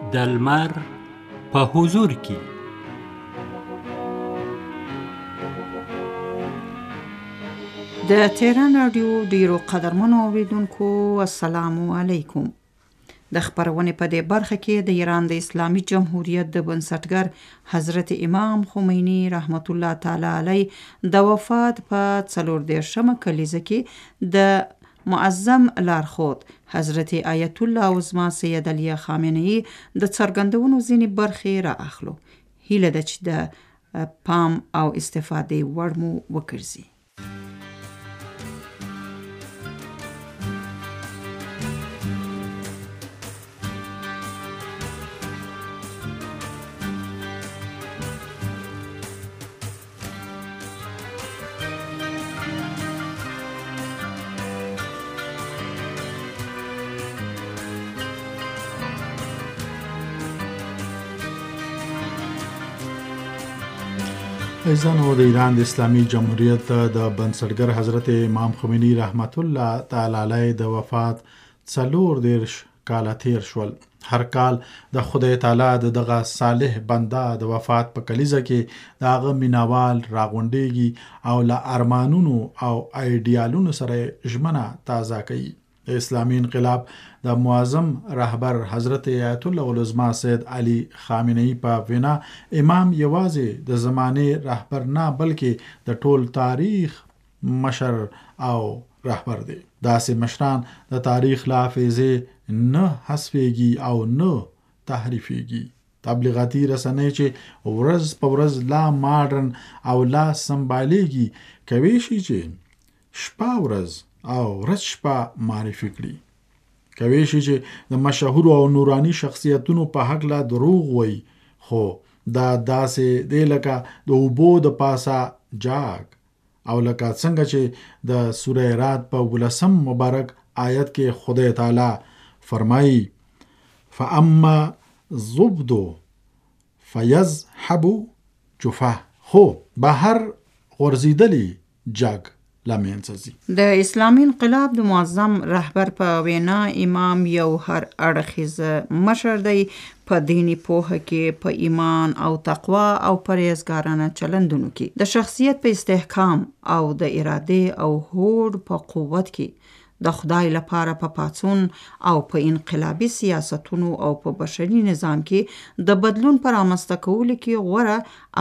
د لمر په حضور کې. د تهران رادیو ډیرو قدرمنو اوریدونکو السلام علیکم. د خبرونې په دې برخه کې د ایران د اسلامي جمهوریت د بنسټګر حضرت امام خمینی رحمت الله تعالی علیه د وفات په 14مه کلیزه کې د معظم لارښود حضرت آیت الله عظما سید علی خامنه‌ای د څرګندونو ځینې برخې را اخلو. هیله ده چې د پام او استفادې وړ مو وګرځي. ایزانو د ایران د اسلامي جمهوریت د بنسټګر حضرت امام خمینی رحمت الله تعالی علیه د وفات 14 کاله تیر شول. هر کال د خدای تعالی دغه صالح بنده د وفات په کلیزه کې د هغه مینوال راغونډيږي او له ارمانونو او ایډیالونو سره ژمنه تازه کوي. د اسلامي انقلاب د معظم رهبر حضرت آیت الله عظما سید علی خامنه‌ای په وینا امام یوازې د زمانه رهبر نه بلکې د ټول تاریخ مشر او رهبر دی. داسې مشران د تاریخ له حافظې نه حذفېږي او نه تحریفېږي. تبلیغاتي رسنۍ چې ورځ په ورځ لا ماډرن او لا سمبالېږي کوي شي چې شپه ورځ او ورځ شپه معرفي کړي. کوي شي چې د مشهور او نورانی شخصیتونو په حق لا دروغ وي، خو دا داسې دی لکه د اوبو د پاسه جاګ او لکه څنګه چې د سوره رعد په 10 مبارک آیت کې خدای تعالی فرمایي فاما الزبد فیذهب جفا، خو بهر غورځیدلی جاګ د اسلامي انقلاب د معظم رهبر په وینا امام یو هر اړخیز مشر دی په دینی پوهه کې، په ایمان او تقوا او پرهیزګارانه چلندونو کې، د شخصیت په استحکام او د اراده او هوډ په قوت کې، د خدای لپاره په پاڅون او په انقلابي سیاستونو او په بشري نظام کې د بدلون پر رامنځته کولو کې غوره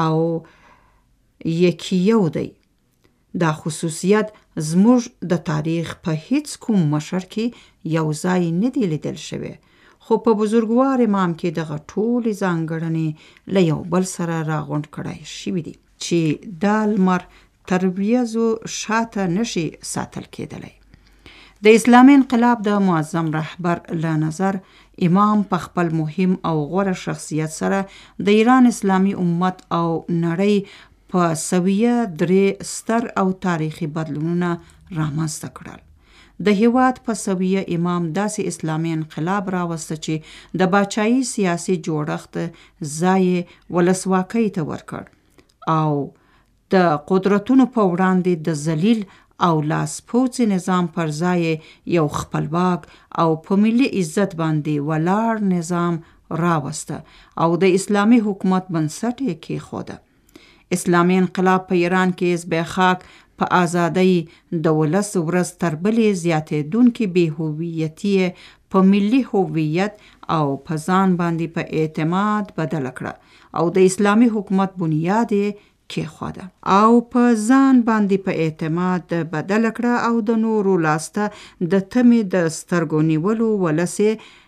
او یکیو دی. دا خصوصیت زموږ د تاریخ په هیڅ کوم مشر کې یو ځای نه دی لیدل شوی، خو په بزرګوار امام کې دغه ټولې ځانګړنې له یو بل سره راغونډ کړای شوي دي چې دا لمر تر وریځو شاته نشي ساتل کېدلی. د اسلامي انقلاب د معظم رهبر له نظر امام په خپل مهم او غوره شخصیت سره د ایران اسلامي امت او نړۍ په سویه 3 ستر او تاریخي بدلونونه رامنځته کړل. د هیواد په سویه امام داسې اسلامي انقلاب راوسته چې د باچایي سیاسي جوړښت ځای ولسواکۍ ته ورکړ او د قدرتونو په وړاندې د ذلیل او لاسپوڅي نظام پر ځای یو خپلواک او په ملي عزت باندې ولاړ نظام راوسته او د اسلامي حکومت بنسټ یې کېښوده. اسلامي انقلاب په ایران کې زبېښاک په ازادۍ د ولس ورځ تر بلې زیاتېدونکې بې هویتي په ملي هویت او په ځان باندې په اعتماد بدله کړه او د اسلامي حکومت بنیاد یې کېښوده او په ځان باندې په اعتماد بدله کړه او د نورو لاسته د تمې د سترګو نیولو ولس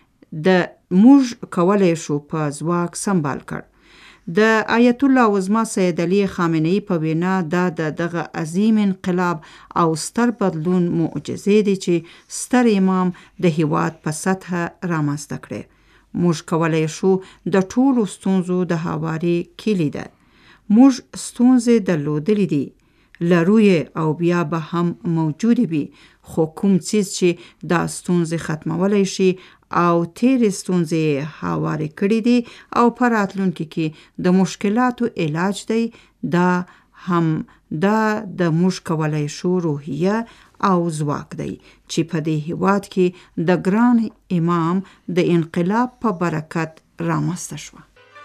د موږ کولی شو په ځواک سمبال کړ. د آیت الله عظما سید علی خامنه‌ای په وینا دا دغه عظیم انقلاب او ستر بدلون معجزې دي چې ستر امام د هیواد په سطحه رامنځته کړې. موږ کولی شو د ټولو ستونزو د هواري کلي ده. موږ ستونزې درلودلې دي، لرو او بیا به هم موجود وي، خو کوم څیز چې دا ستونزې ختمولی شي او تیرې ستونزې هوارې کړي دي او په راتلونکي کې د مشکلاتو علاج دی، دا هم د موږ کولی شو روحیه او ځواک دی چې په دې هیواد کې د ګران امام د انقلاب په برکت رامنځته شوه.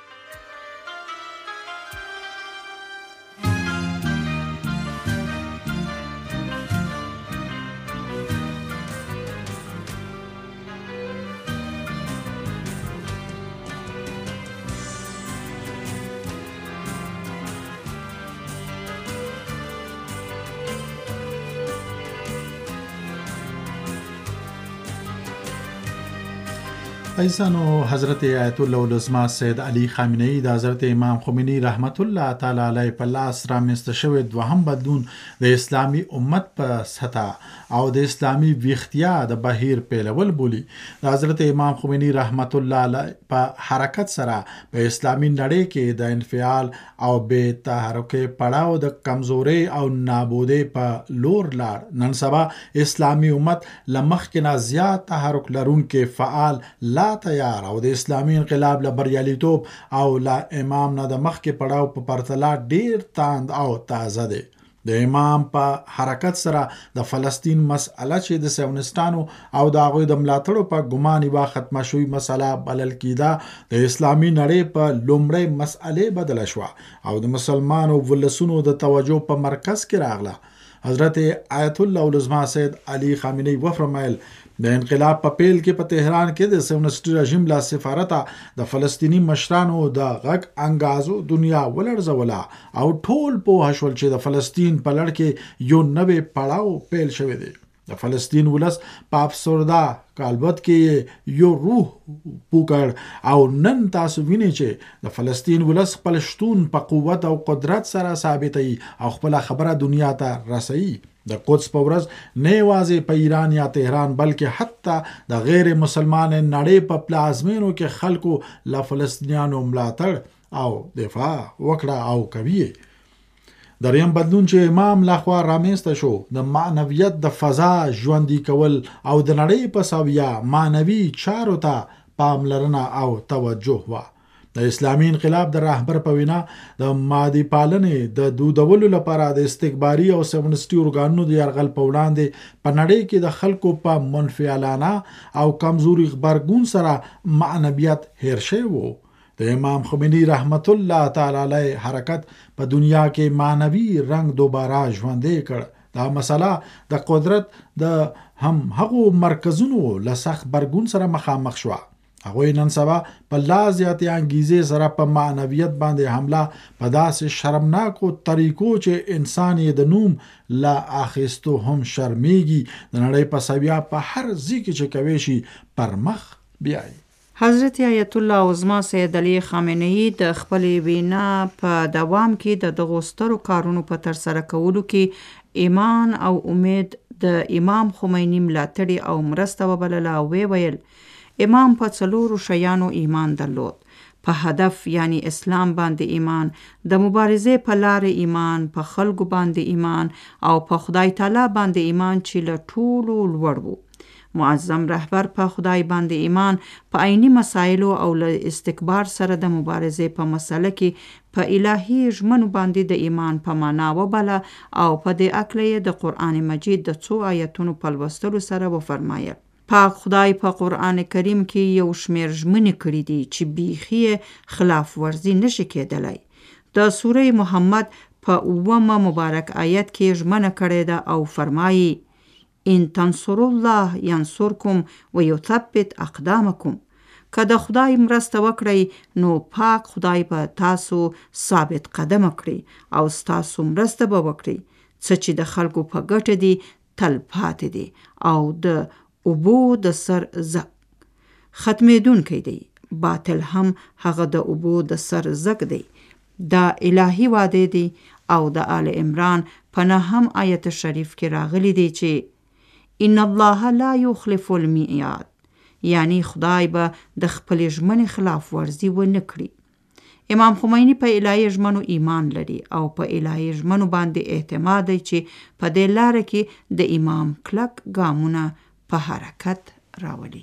ایسانو حضرت آیت الله العظما سید علی خامنه‌ای د حضرت امام خمینی رحمت الله تعالی علیه په لاس رامنځته شوی دوهم بدلون د اسلامی امت په سطح او د اسلامی ویښتیا د بهیر پیلول بولی. د حضرت امام خمینی رحمت الله علیه په حرکت سره په اسلامی نړۍ کې د انفعال او بے تحرک پړاو د کمزوري او نابودي په لور لاړ. نن سبا اسلامی امت لمخکې نه زیات تحرک لرونکي فعال لا تیار او د اسلامي انقلاب له بریالیتوب او له امام نه د مخکې پړاو په پرتله ډیر تاند او تازه دی. د امام په حرکت سره د فلسطین مسأله چې د سیونستانو او د هغوی د ملاتړو په ګمان یوه ختمه شوې مسله بلل کېده د اسلامي نړۍ په لومړۍ مسألې بدله شوه او د مسلمانو ولسونو د توجه په مرکز کې راغله. حضرت آیت الله العظما سید علی خامنه‌ای وفرمایل د انقلاب په پیل کې په تهران کې د سیونسټي رژیم لا سفارته د فلسطینی مشرانو د غږ انګازو دنیا ولړزوله او ټول پوه شول چې د فلسطین په لړ کې یو نوې پړاو پیل شوی دی. د فلسطین ولس په افسرده کالبد کې یو روح پوکړ او نن تاسو وینئ چې د فلسطین ولس خپل شتون په قوت او قدرت سره ثابتوي او خپل خبره دنیا ته رسوي. د قدس په ورځ نه یوازې په ایران یا تهران بلکې حتی د غیر مسلمان نړۍ په پلازمینو کې خلکو له فلسطینیانو ملاتړ او دفاع وکړه او کوي. دریم بدلون چې امام لخوا رامنځته شو د معنویت د فضا ژوندي کول او د نړۍ په ساویه معنوي چارو ته پاملرنه او توجه و. د اسلامي انقلاب د رهبر په وینا د مادي پالنې د دودولو لپاره د استکباري او سیونسټي ارګانونو د یرغل په وړاندې په نړۍ کې د خلکو په منفعلانه او کمزوري غبرګون سره معنویت هیر شوی و. د امام خمینی رحمت الله تعالی علیه حرکت په دنیا کې معنوي رنگ دوباره ژوندی کړ. دا مسله د قدرت د هم هغو مرکزونو له سخت برګون سره مخامخ شوه. هغوی نن سبا په لا زیاتې انګیزې سره په معنویت باندې حمله په داسې شرمناکو طریقو چې انسان یې د نوم لا اخیستو هم شرمیږي د نړۍ په سویه په هر ځای کې چې کوي شي پر مخ بیایي. حضرت آیت الله العظما سید علی خامنه‌ای د خپلې وینا په دوام کې د دغو سترو کارونو په ترسره کولو کې ایمان او امید د امام خمینی ملاتړي او مرسته وبلله او ویل امام په څلورو شیانو ایمان درلود: په هدف یعنی اسلام باندې ایمان، د مبارزې په لارې ایمان، په خلکو باندې ایمان او په خدای تعالی باندې ایمان چې له ټولو لوړ وو. معظم رهبر په خدای باندې ایمان، په عیني مسایلو او له استکبار سره د مبارزې په مسله کې په الهي ژمنو باندې د ایمان په معنا وبله او په دې اکله د قرآن مجید د څو آیتونو په لوستلو سره وفرمایل پاک خدای په قرآن کریم کې یو شمیر ژمنې کړي دي چې بیخي خلاف ورزي نشي کېدلی. د سوره محمد په 9 مبارک آیت کې ژمنه کړې ده او فرمایي ان تنصروا الله ینصرکم ویثبت اقدامکم. که د خدای مرسته وکړئ نو پاک خدای به تاسو ثابت قدم کړي او ستاسو مرسته به وکړي. څه چې د خلکو په ګټه دي تل پاتې دي او د اوبو د سر زک ختمېدونکی دی. باطل هم هغه د اوبو د سر زک دی. دا الهی وعده دی او د آل عمران په 9 آیت شریف کې راغلی دی چې ان الله لا یخلف المیعاد، یعنی خدای به د خپل ژمنې خلاف ورزي ونه کړي. امام خمینی په الهی ژمنو ایمان لري او په الهی ژمنو باندې اعتماد دی چې په دې لاره کې د امام کلک ګامونه په حرکت راولي.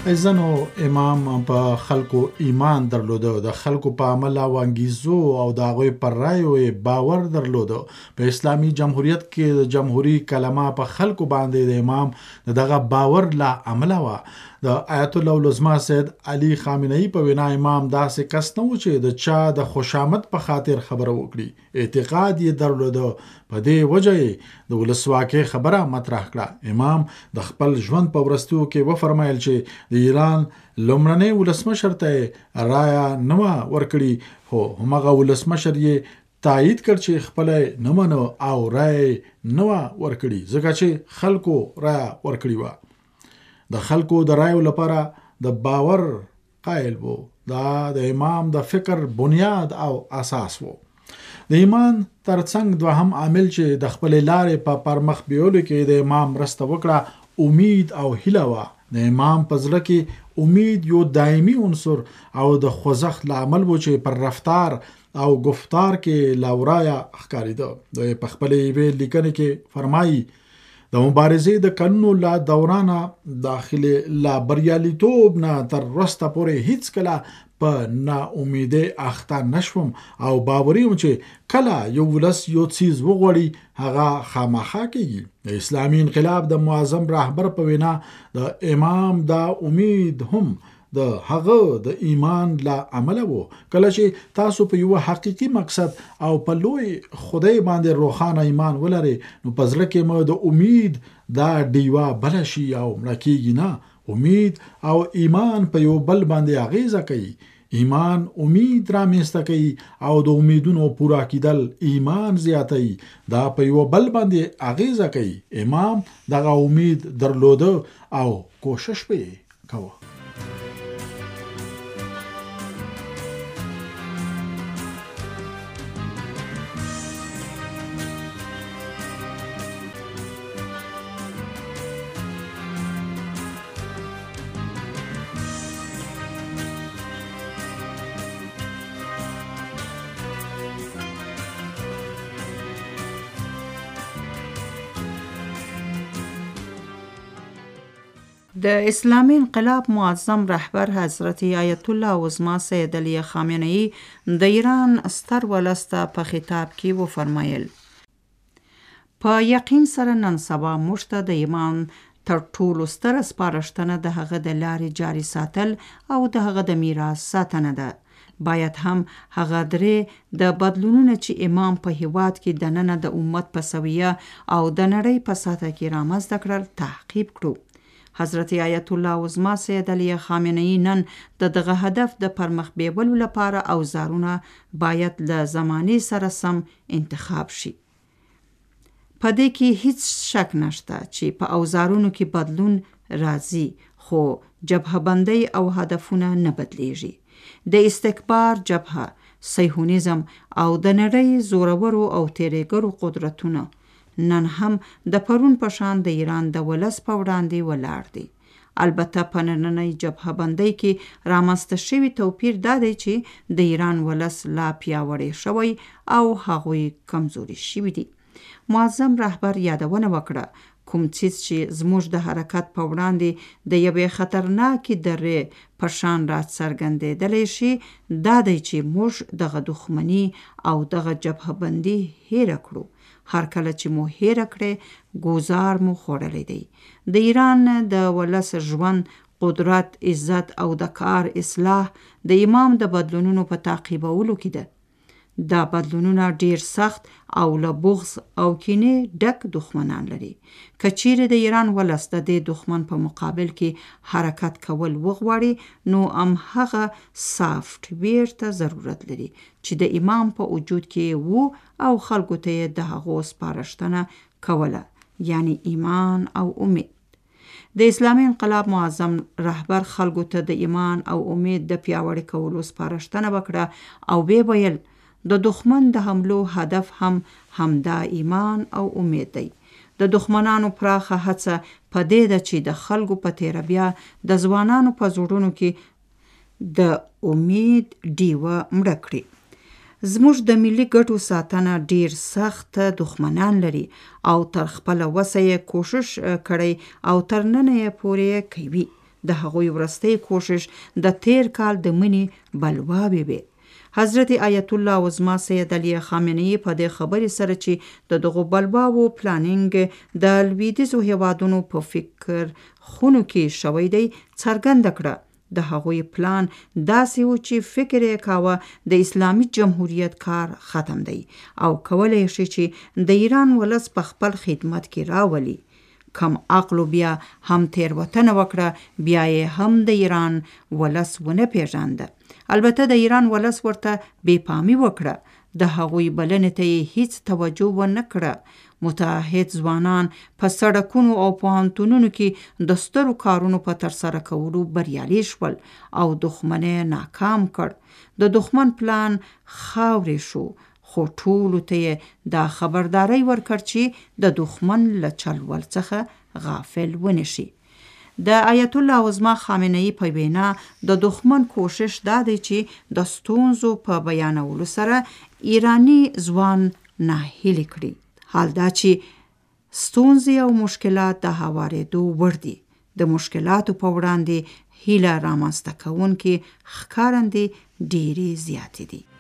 ځنو امام په خلکو ایمان درلوده، د خلکو په عمل او انګیزو او د هغوی پر رایو باور درلوده. په اسلامي جمهوریت کې د جمهوری کلمه په خلکو باندې د امام دغه باور لا عمله وه. د آیت الله العظما سید علي خامنه‌ای په وینا امام داسې کس نه و چې د چا د خوشامد په خاطر خبره وکړي. اعتقاد یې درلوده، په دې وجه یې د ولسواکۍ خبره مطرح کړه. امام د خپل ژوند په وروستیو کې وفرمایل چې د ایران لومړنی ولسمشر ته رایا نه وه ورکړي، خو همغه ولسمشر یې تایید کړ چې خپل نه منو او رای نه وه ورکړي، ځکه چې خلکو رایا ورکړي وه. د خلکو د رایو لپاره د باور قائل وو. دا د امام د فکر بنیاد او اساس وو. د ایمان ترڅنګ دوهم عامل چې د خپل لارې په پرمخ بیولو کې د امام مرسته وکړه امید او هیله وه. د امام په زړه کې امید یو دایمي عنصر او د خوځښت لامل وو چې پر رفتار او گفتار کې لاورایا ښکارېده. د په خپل یوې لیکنې کې فرمایي د مبارزې د کلونو لا دورانه داخله لا بریالیتوب نه تر وروسته پورې هیڅ کله په ناامیدۍ اخته نشوم او باوري یم چې کله یو ولس یو څیز وغواړي هغه خامخا کیږي. د اسلامي انقلاب د معظم رهبر په وینا د امام دا امید هم د هغه د ایمان لا عمله وو. کله چې تاسو په یو حقیقي مقصد او په لوی خدای باندې روښانه ایمان ولرئ، نو په زړه کې مو د امید دا ډیوه بله شي او مړه کیږي نه. امید او ایمان په یو بل باندې اغیزه کوي. ایمان امید رامنځته کوي او د امیدونو پورا کیدل ایمان زیاتوي. دا په یو بل باندې اغیزه کوي. امام دغه امید درلوده او کوشش به کوه. د اسلامي انقلاب معظم رهبر حضرت آیت الله عظما سید علی خامنه‌ای د ایران ستر ولس ته په خطاب کې وفرمایل: په یقین سره نن سبا موږ ته د ایمان تر ټولو ستره سپارښتنه د هغه د لارې جاري ساتل او د هغه د میراث ساتنه ده. باید هم هغه درې د بدلونونه چې امام په هیواد کې دننه د امت په سویه او د نړۍ په سطح کې رامنځته کړل تعقیب کړو. حضرت آیت الله عظما سید علی خامنه‌ای نن د دغه هدف د پرمخ بیولو لپاره اوزارونه باید له زمانې سره سم انتخاب شي. په دې کې هیڅ شک نشته چې په اوزارونو کې بدلون راځي، خو جبهه بندی او هدفونه نه بدلیږي. د استکبار جبهه، صهیونیزم او د نړۍ زورورو او تیریګرو قدرتونه نن هم د پرون په شان د ایران د ولس په وړاندې ولاړ دي. البته په نننۍ جبهه بندۍ کې رامنځته شوی توپیر دا دی چې د ایران ولس لا پیاوړی شوی او هغوی کمزوري شوي دي. معظم رهبر یادونه وکړه کوم څیز چې زموږ د حرکت په وړاندې د یوې خطرناکې درې په شان را څرګندېدلی شي، دا دی چې موږ دغه دښمني او دغه جبهه بندي هیره کړو. هر کله چې مو هیره کړې ګوزار مو خوړلی دی. د ایران د ولس ژوند، قدرت، عزت او د کار اصلاح د امام د بدلونونو په تعقیبولو کې ده. دا بدلونونه ډیر سخت او له بغض او کینې ډک دښمنان لري. که چیرې د ایران ولس د دې دښمن په مقابل کې حرکت کول وغواړي، نو هغه سافټویر ته ضرورت لري چې د امام په وجود کې وو او خلکو ته د هغو سپارښتنه کوله، یعنی ایمان او امید. د اسلامي انقلاب معظم رهبر خلکو ته د ایمان او امید د پیاوړي کولو سپارښتنه وکړه او وی ویل د دښمن د حملو هدف هم همدا ایمان او امید دی. د دښمنانو پراخه هڅه په دې ده چې د خلکو په تیره بیا د ځوانانو په زړونو کې د امید ډیوه مړه کړي. زموږ د ملي ګټو ساتنه ډیر سخت دښمنان لري او تر خپل وسه کوشش کړي او تر نن یې پورې کوي. د هغوی وروستی کوشش د تیر کال د منی بلواوې وې. حضرت آیت الله عظما سید علی خامنه‌ای په دې خبرې سره چې د دغو بلواو پلانینګ د لویدیځو هیوادونو په فکر خونو کې شوی دی څرګنده کړه. د هغوی پلان داسې و چې فکر یې کاوه د اسلامي جمهوریت کار ختم دی او کولی شي چې د ایران ولس په خپل خدمت کې راولي. کم عقلو بیا هم تیروتنه وکړه، بیا یې هم د ایران ولس ونه پیژانده. البته د ایران ولس ورته بې پامي وکړه، د هغوی بلنې ته یې هیڅ توجه ونه کړه. متعهد ځوانان په سړکونو او پوهنتونونو کې د سترو کارونو په ترسره کولو بریالي شول او دښمن یې ناکام کړ. د دښمن پلان خاورې شو، خو ټولو ته یې دا خبرداری ورکړ چې د دښمن له چلول څخه غافل ونشي. د آیت الله عظما خامنه‌ای په وینا د دښمن کوشش دا دی چې د ستونزو په بیانولو سره ایرانی ځوان ناهیلي کړي. حال دا چې ستونزې او مشکلات د هوارېدو وړ دي. د مشکلاتو په وړاندې هیله رامنځته کوونکې ښکارندې ډېرې زیاتې دي.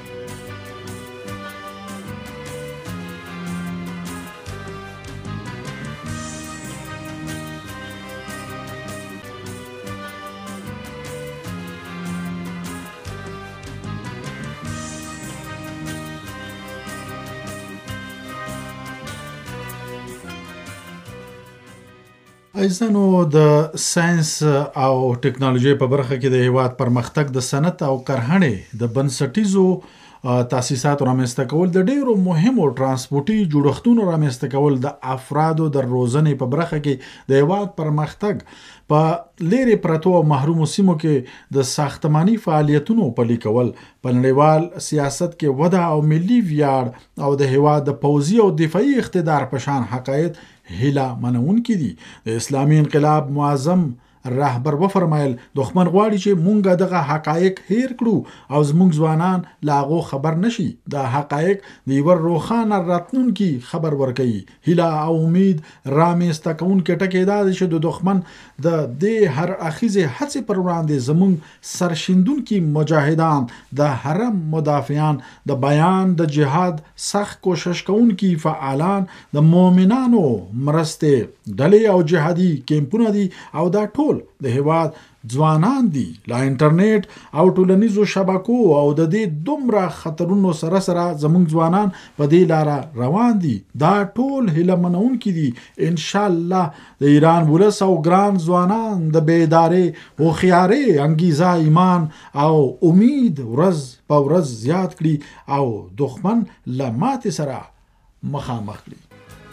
ایزانو د ساينس او ټکنالوژي په برخه کې د هیواد پرمختګ د صنعت او کرهڼې د بنسټیزو تاسیساتو رامنځته کول، د ډیرو مهمو ترانسپورتي جوړښتونو رامنځته کول، د افرادو د روزنې په برخه کې د هیواد پرمختګ، په لری پرتو محرومو سیمو کې د ساختماني فعالیتونو پلي کول، په نړیوال سیاست کې وده او ملي ویاړ او د هیواد د پوځي او دفاعي اقتدار په شان حقایق هیله منونکي دي. د اسلامي انقلاب معظم رهبر وفرمایل دښمن غواړي چې مونږ دغه حقایق هیر کړو او زمونږ ځوانان لا هغو خبر نشي. دا حقایق د یو روښانه راتلونکي خبر ورکوي. هیله او امید رامنځته کوونکی ټکی دا دی چې د دښمن د دې هر اخیزې هڅې پر وړاندې زمونږ سرشیندونکي مجاهدان، د حرم مدافعان، د بیان د جهاد سخت کوشش کوونکي فعالان، د مؤمنانو مرستې ډلې او جهادي کیمپونه دي او دا ټول د هیواد ځوانان دي. لا انټرنیټ او ټولنیزو شبکو او د دې دومره خطرونو سره سره زموږ ځوانان په دې لاره روان دي. دا ټول هیله منونکي دي. ان شاء الله د ایران ولس او ګران ځوانان د بیدارۍ او خياري انګیزه، ایمان او امید ورځ په ورځ زیات کړي او دښمن له ماتې سره مخامخ کړي.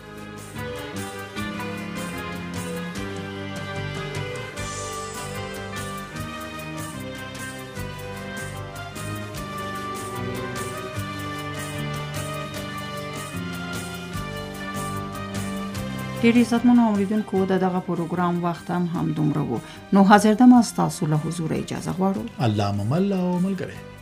ډېر عزتمنو اوریدونکو، دغه پروګرام وخت هم دومره و، نو حاضر دم از تاسو له حضور اجازه غواړو. الله ممل او ملګری.